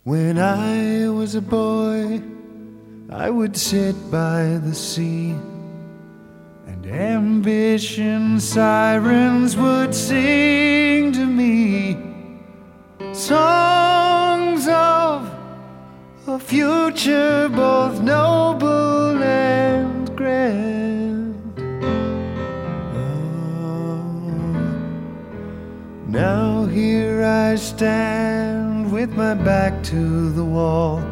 When I was a boy, I would sit by the sea, and ambition sirens would sing to me songs of a future both noble and grand. Oh, now here I stand with my back to the wall,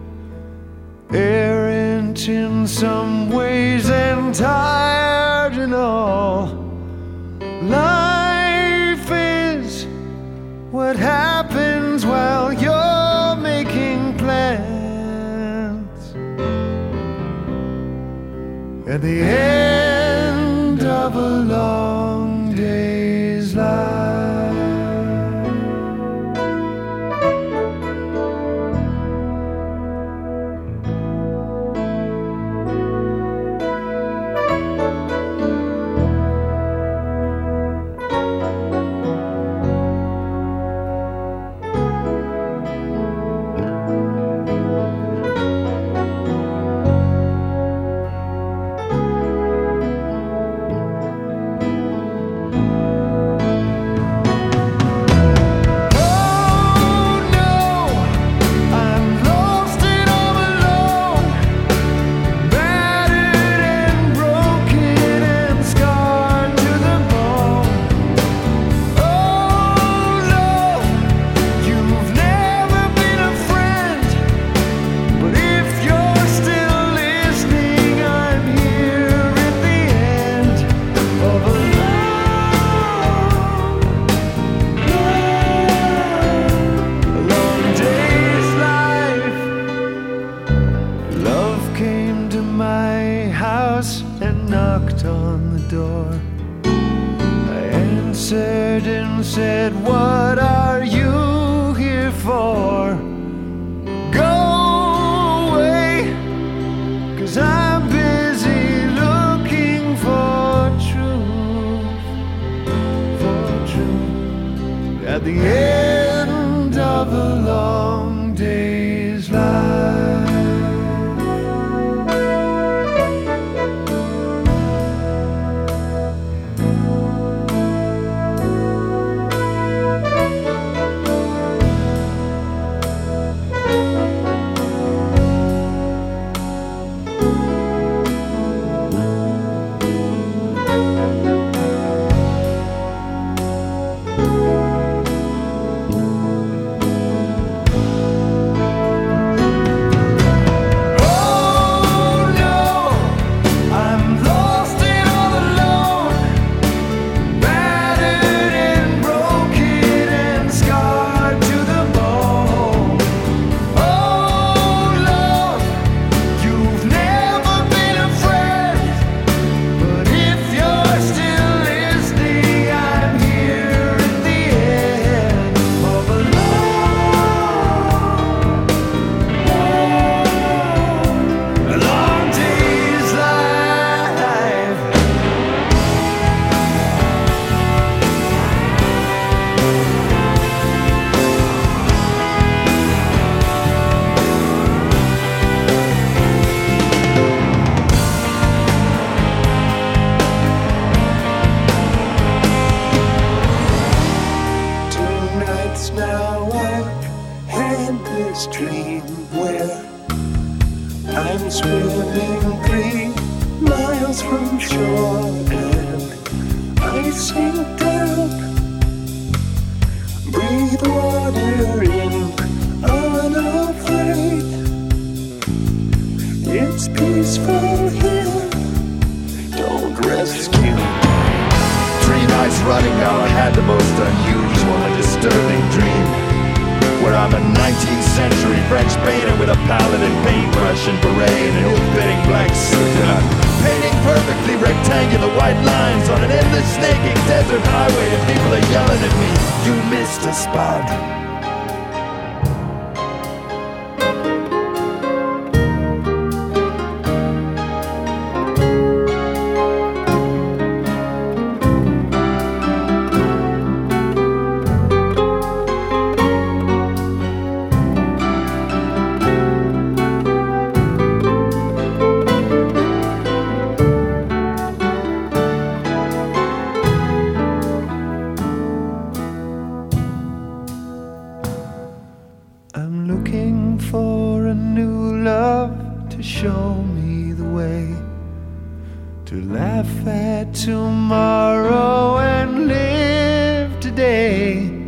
errant in some ways and tired in all. Life is what happens while you're making plans. At the end of a long day's life, and knocked on the door. I answered and said, "What are you here for? Go away, 'cause I'm busy looking for truth, at the end of a long day's life." Now I've had this dream where I'm swimming 3 miles from shore, and I sink down, breathe water in, unafraid. It's peaceful here, don't rescue. 3 nights running now, I had the most unusual and disturbing dream, where I'm a 19th century French painter with a palette and paintbrush and beret and an ill-fitting black suit, and I'm painting perfectly rectangular white lines on an endless snaking desert highway, and people are yelling at me, "You missed a spot." I'm looking for a new love to show me the way, to laugh at tomorrow and live today.